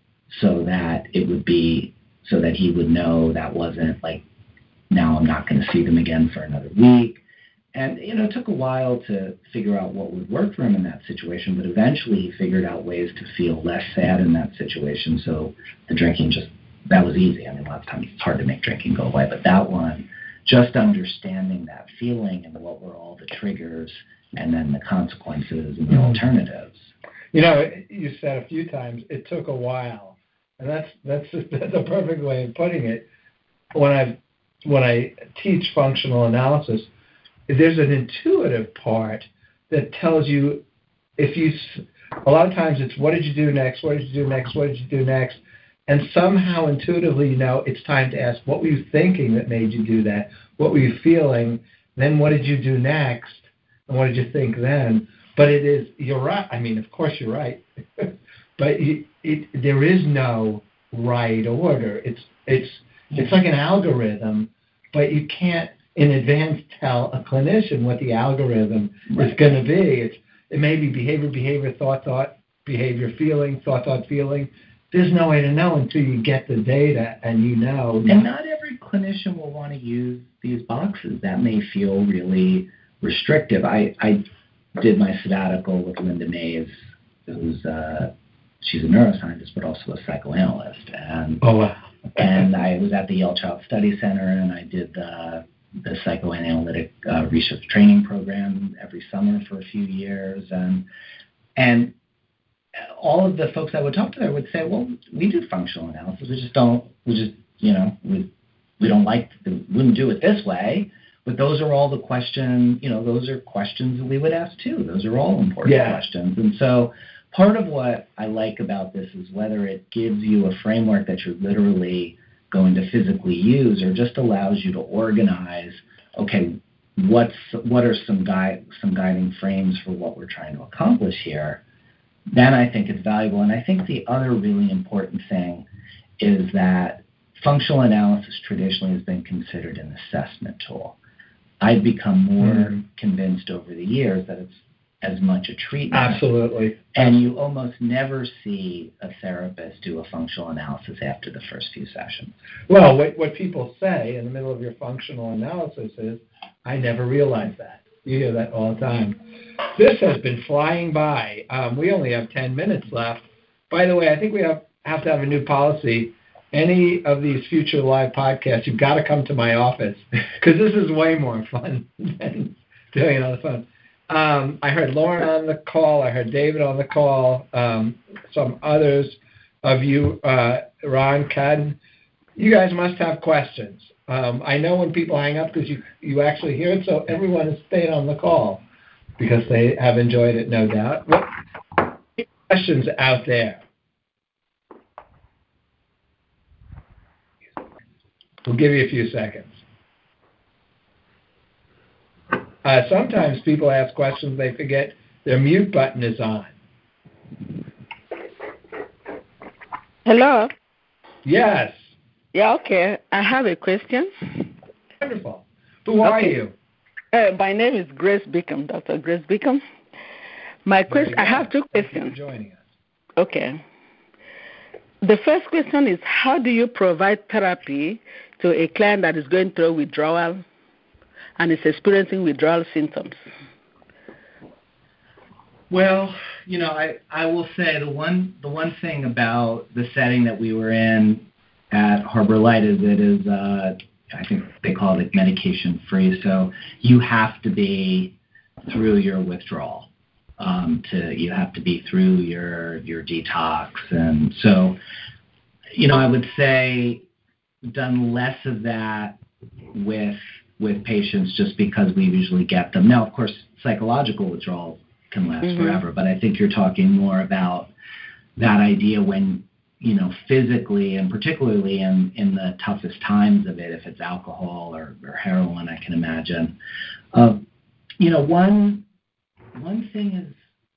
so that it would be, so that he would know that wasn't like, now I'm not going to see them again for another week. And, you know, it took a while to figure out what would work for him in that situation, but eventually he figured out ways to feel less sad in that situation. So the drinking just, that was easy. I mean, lots of times it's hard to make drinking go away, but that one, just understanding that feeling and what were all the triggers and then the consequences and the alternatives. You know, you said a few times, it took a while. And that's that's that's a perfect way of putting it. When I when I teach functional analysis, there's an intuitive part that tells you, if you, a lot of times it's what did you do next, what did you do next, what did you do next, and somehow intuitively you know it's time to ask, what were you thinking that made you do that, what were you feeling, then what did you do next, and what did you think then. But it is, you're right, I mean, of course you're right, but it, it, there is no right order. It's, it's, it's like an algorithm, but you can't in advance tell a clinician what the algorithm right. is going to be. It's, it may be behavior, behavior, thought, thought, behavior, feeling, thought, thought, feeling. There's no way to know until you get the data and you know. And not every clinician will want to use these boxes. That may feel really restrictive. I, I did my sabbatical with Linda Mays, who's uh, she's a neuroscientist but also a psychoanalyst. And, oh, wow. and I was at the Yale Child Study Center, and I did the the psychoanalytic uh, research training program every summer for a few years, and and all of the folks I would talk to there would say, well, we do functional analysis. We just don't, we just, you know, we, we don't like, the, wouldn't do it this way. But those are all the questions, you know, those are questions that we would ask too. Those are all important yeah. questions. And so part of what I like about this is whether it gives you a framework that you're literally going to physically use or just allows you to organize, okay, what's, what are some guide, some guiding frames for what we're trying to accomplish here, then I think it's valuable. And I think the other really important thing is that functional analysis traditionally has been considered an assessment tool. I've become more mm-hmm. convinced over the years that it's as much a treatment. Absolutely. And you almost never see a therapist do a functional analysis after the first few sessions. Well, what, what people say in the middle of your functional analysis is, I never realized that. You hear that all the time. This has been flying by. Um, we only have ten minutes left. By the way, I think we have, have to have a new policy. Any of these future live podcasts, you've got to come to my office because this is way more fun than doing it on the phone. Um, I heard Lauren on the call. I heard David on the call. Um, some others of you, uh, Ron, Ken. You guys must have questions. Um, I know when people hang up because you, you actually hear it, so everyone has stayed on the call because they have enjoyed it, no doubt. What questions out there? We'll give you a few seconds. Uh, sometimes people ask questions, they forget their mute button is on. Hello? Yes. Yeah, okay. I have a question. Wonderful. Who are okay. you? Uh, my name is Grace Beacom, Doctor Grace Beacom. My question, I have two Thank questions. You for joining us. Okay. The first question is, how do you provide therapy to a client that is going through withdrawal and is experiencing withdrawal symptoms? Well, you know, I, I will say the one the one thing about the setting that we were in at Harbor Light is it is, uh, I think they call it medication free. So you have to be through your withdrawal. Um, to you have to be through your your detox, and so you know I would say done less of that with with patients just because we usually get them. Now, of course, psychological withdrawal can last mm-hmm. forever, but I think you're talking more about that idea when you know physically and particularly in in the toughest times of it, if it's alcohol or, or heroin, I can imagine. Uh, you know one. One thing is,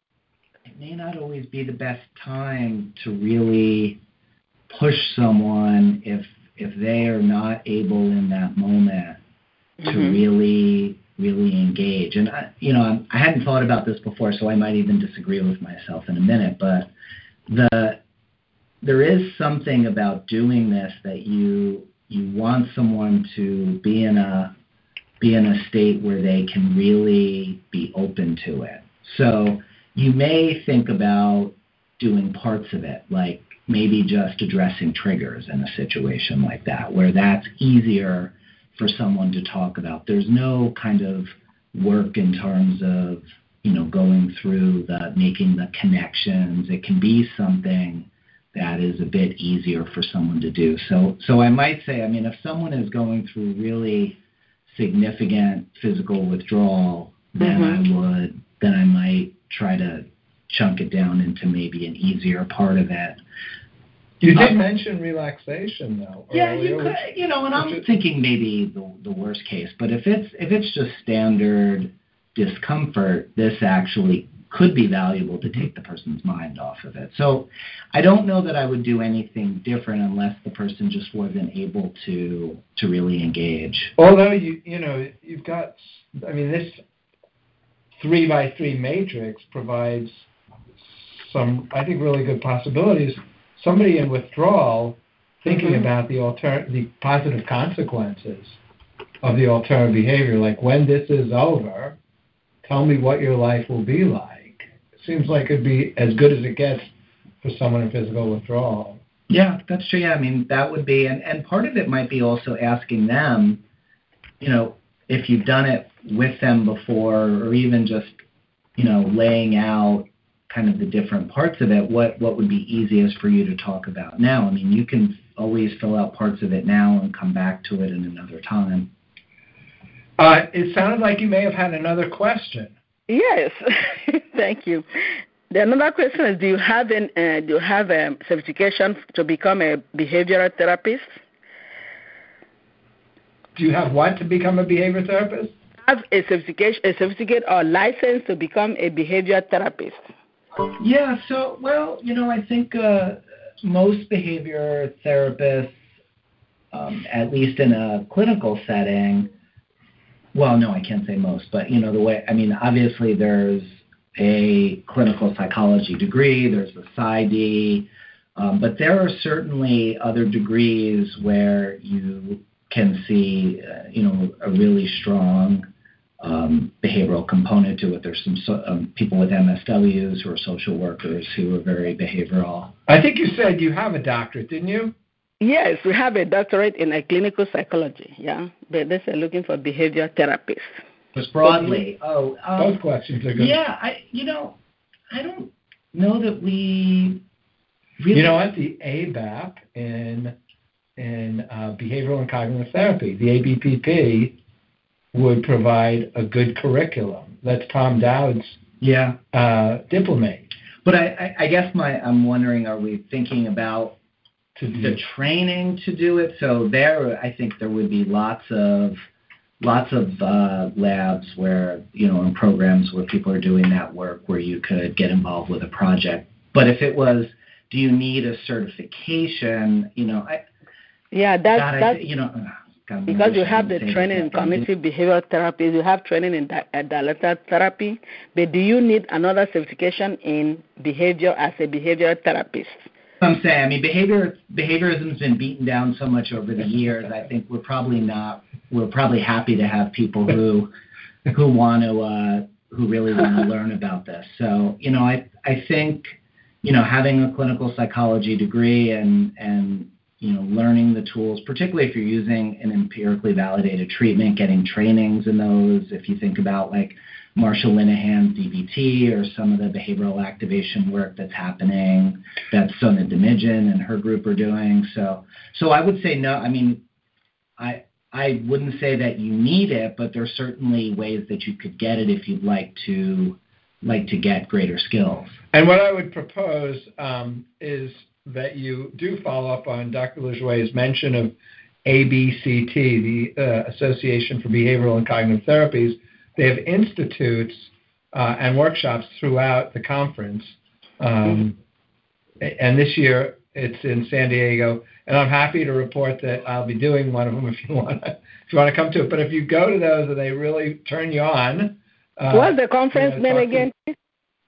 it may not always be the best time to really push someone if if they are not able in that moment to mm-hmm. really really engage. And I, you know, I hadn't thought about this before, so I might even disagree with myself in a minute. But the there is something about doing this that you you want someone to be in a be in a state where they can really be open to it. So you may think about doing parts of it, like maybe just addressing triggers in a situation like that, where that's easier for someone to talk about. There's no kind of work in terms of, you know, going through the making the connections. It can be something that is a bit easier for someone to do. So so I might say, I mean, if someone is going through really significant physical withdrawal, then mm-hmm. I would, then I might try to chunk it down into maybe an easier part of it. You did um, mention relaxation, though. Yeah, you could, you know, and I'm it, thinking maybe the the worst case. But if it's if it's just standard discomfort, this actually could be valuable to take the person's mind off of it. So I don't know that I would do anything different unless the person just wasn't able to to really engage. Although, you you know, you've got, I mean, this three by three matrix provides some, I think, really good possibilities. Somebody in withdrawal thinking mm-hmm. about the alter, the positive consequences of the alternative behavior, like when this is over, tell me what your life will be like. Seems like it'd be as good as it gets for someone in physical withdrawal. Yeah, that's true. Yeah, I mean, that would be, and, and part of it might be also asking them, you know, if you've done it with them before, or even just, you know, laying out kind of the different parts of it, what, what would be easiest for you to talk about now? I mean, you can always fill out parts of it now and come back to it in another time. Uh, it sounded like you may have had another question. Yes, thank you. The another question is: Do you have an uh, do you have a certification to become a behavioral therapist? Do you have what to become a behavior therapist? Have a certification, a certificate or license to become a behavioral therapist? Yeah. So, well, you know, I think uh, most behavior therapists, um, at least in a clinical setting. Well, no, I can't say most, but, you know, the way, I mean, obviously there's a clinical psychology degree, there's a PsyD, um, but there are certainly other degrees where you can see, uh, you know, a really strong um, behavioral component to it. There's some so, um, people with M S Ws who are social workers who are very behavioral. I think you said you have a doctorate, didn't you? Yes, we have a doctorate in a clinical psychology, yeah, but they're looking for behavior therapists. Just broadly. Oh, um, both questions are good. Yeah, I, you know, I don't know that we really... You know what? The A B A P in, in uh, Behavioral and Cognitive Therapy, the A B P P, would provide a good curriculum. That's Tom Dowd's yeah. uh, diplomate. But I, I, I guess my I'm wondering, are we thinking about to do the training to do it? So there, I think there would be lots of lots of uh, labs where, you know, and programs where people are doing that work where you could get involved with a project. But if it was, do you need a certification? You know, I yeah, that's God, that's I, you know. God, because you have the training in cognitive behavioral therapy, you have training in di- uh, dialectical therapy, but do you need another certification in behavior as a behavioral therapist? I'm saying, I mean, behavior behaviorism has been beaten down so much over the years. I think we're probably not. We're probably happy to have people who who want to uh, who really want to learn about this. So, you know, I I think, you know, having a clinical psychology degree and and you know, learning the tools, particularly if you're using an empirically validated treatment, getting trainings in those. If you think about like Marshall Linehan's D B T or some of the behavioral activation work that's happening that Sona Demijan and her group are doing. So, so I would say no. I mean, I I wouldn't say that you need it, but there's certainly ways that you could get it if you'd like to like to get greater skills. And what I would propose um, is that you do follow up on Doctor Lajoie's mention of A B C T, the uh, Association for Behavioral and Cognitive Therapies. They have institutes uh, and workshops throughout the conference. Um, mm-hmm. And this year it's in San Diego. And I'm happy to report that I'll be doing one of them if you want to, if you want to come to it. But if you go to those and they really turn you on. Uh, What's the conference you know, name again? To,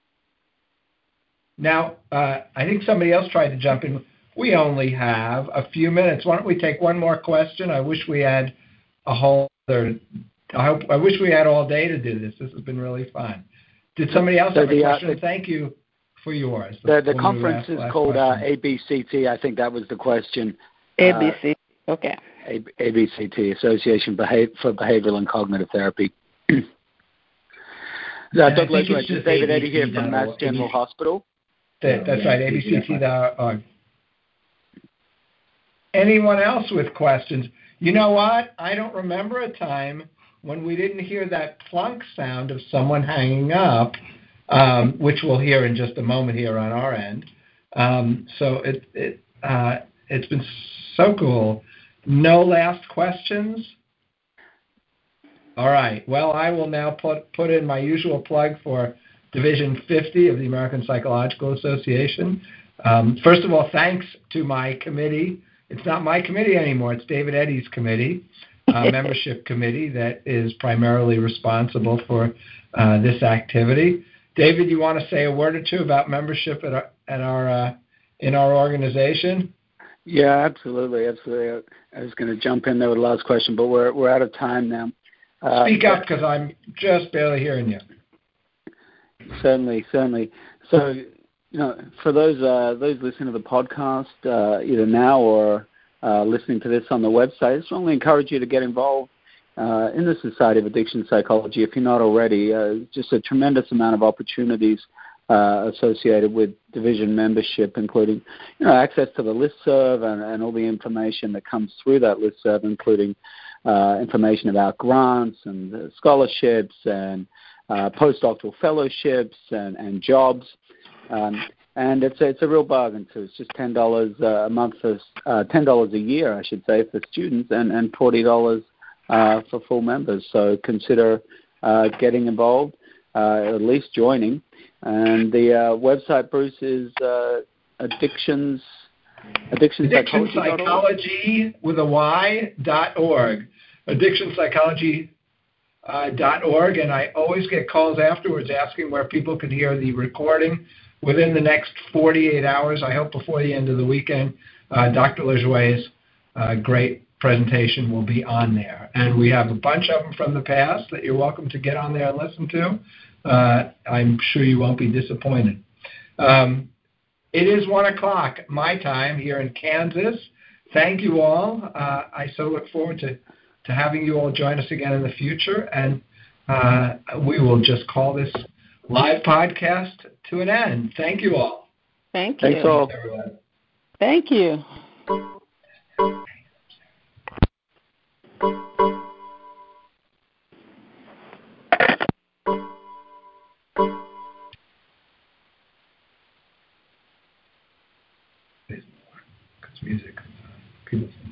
now, uh, I think somebody else tried to jump in. We only have a few minutes. Why don't we take one more question? I wish we had a whole other I hope. I wish we had all day to do this. This has been really fun. Did somebody else so have the, a question? Uh, the, Thank you for yours. The, the conference is called uh, A B C T. I think that was the question. A B C. Uh, okay. A- ABCT, Association for Behavioral and Cognitive Therapy. uh, Doctor Lajoie, this is David Eddy here from Mass General Hospital. That, that's right, A B C T dot org. Anyone else with questions? You know what? I don't remember a time when we didn't hear that plunk sound of someone hanging up, um, which we'll hear in just a moment here on our end. Um, so it, it, uh, it's been so cool. No last questions? All right. Well, I will now put, put in my usual plug for Division fifty of the American Psychological Association. Um, first of all, thanks to my committee. It's not my committee anymore. It's David Eddy's committee. Uh, membership committee that is primarily responsible for uh, this activity. David, you want to say a word or two about membership at our, at our uh, in our organization? Yeah, absolutely, absolutely. I was going to jump in there with the last question, but we're we're out of time now. Uh, Speak up, because I'm just barely hearing you. Certainly, certainly. So, you know, for those uh, those listening to the podcast, uh, either now or Uh, listening to this on the website, I strongly encourage you to get involved uh, in the Society of Addiction Psychology, if you're not already. Uh, just a tremendous amount of opportunities uh, associated with division membership, including you know access to the listserv and, and all the information that comes through that listserv, including uh, information about grants and uh, scholarships and uh, postdoctoral fellowships and, and jobs. Um, and it's a, it's a real bargain too. It's just ten dollars a month for uh, ten dollars a year, I should say, for students, and, and forty dollars uh, for full members. So consider uh, getting involved, uh, at least joining. And the uh, website, Bruce, is uh, addictions addiction Addiction Psychology with a Y dot org. Addiction Psychology. Uh, dot org, and I always get calls afterwards asking where people can hear the recording within the next forty-eight hours. I hope before the end of the weekend, uh, Doctor LaJoie's uh, great presentation will be on there. And we have a bunch of them from the past that you're welcome to get on there and listen to. Uh, I'm sure you won't be disappointed. Um, it is one o'clock my time here in Kansas. Thank you all. Uh, I so look forward to to having you all join us again in the future, and uh, we will just call this live podcast to an end. Thank you all. Thank you. Thanks all. Thank you. Because music, people